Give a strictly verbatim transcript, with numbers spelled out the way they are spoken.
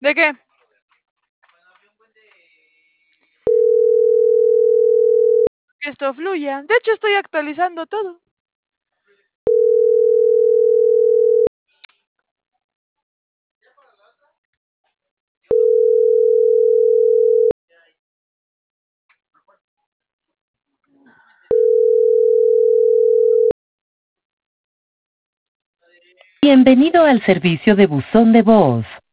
¿De qué? Que esto fluya. De hecho, estoy actualizando todo. Bienvenido al servicio de buzón de voz.